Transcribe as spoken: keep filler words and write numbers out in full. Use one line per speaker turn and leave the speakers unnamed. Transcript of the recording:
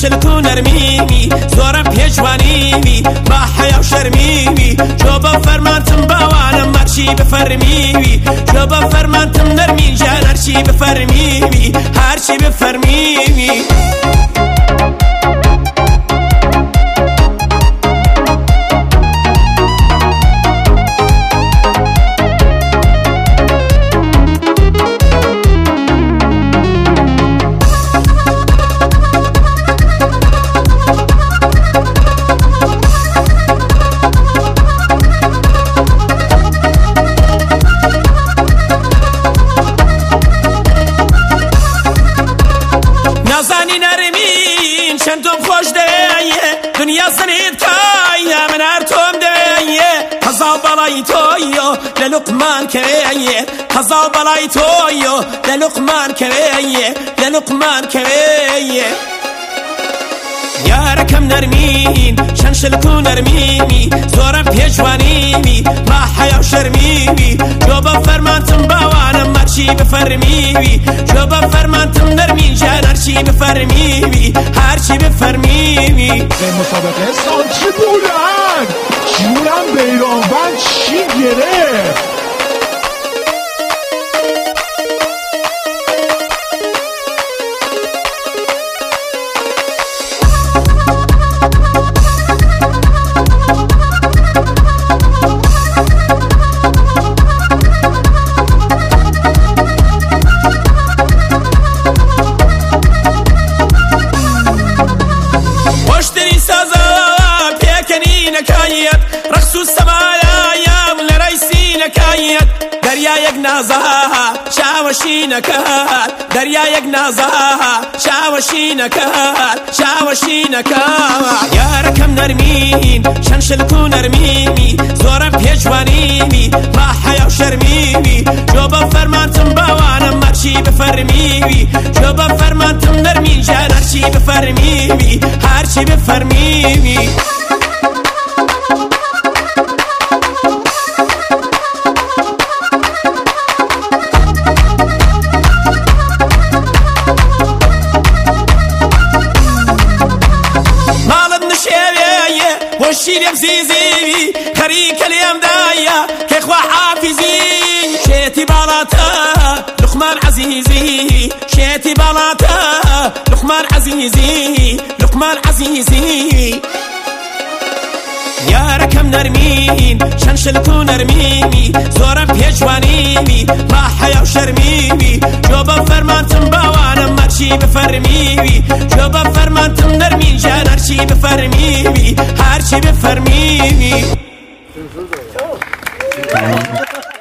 شنشلك ونرميمي زورم بيجوانيمي با حيا وشرميمي جوبا فرمانتم باوانا مرشي بفرميمي جوبا فرمانتم نرمين جان هرشي بفرميمي هرشي بفرميمي نازانی نرمین چندم خوش دیه دنیا سنید کایه من هر توم دیه هزار بلای تویو للقمان کریه هزار بلای تویو للقمان کریه للقمان کریه یارکم نرمین شنشلکو نرمیمی زورم پیجوانیمی با حیا و شرمیمی جوبا فرمانتم باوانم مرشی بفرمیمی جوبا فرمانتم نرمین جان هرچی بفرمیمی هرچی بفرمیمی.
به مسابقه سانچی بودن جونم بیرانوند چی گرفت.
رقص السمايا يا من رئيسي نكايت دريا يقنازها شاوشي نكال دريا يقنازها شاوشي نكال شاوشي نكال يا ركم نرمين شنشلكو نرميمي زورم بيجوانيمي ما حيا وشرميمي جوبا فرمانتم باوانا مرشي بفرميمي جوبا فرمانتم نرمين جان هرشي بفرميمي هرشي بفرميمي. والشيريم زيزي خريك اليوم دايا كيخوا حافظي شيتي بلاتا لقمان عزيزي شيتي بلاتا لقمان عزيزي لقمان عزيزي يا ركم نرمين شنشلكو نرميمي زورم بيجوانيمي ما حيا وشرميمي جوبا فرمانتم باوانا مرشي بفرميمي جوبا فرمانتم نرمين جان هرشي بفرميمي هرشي بفرميمي.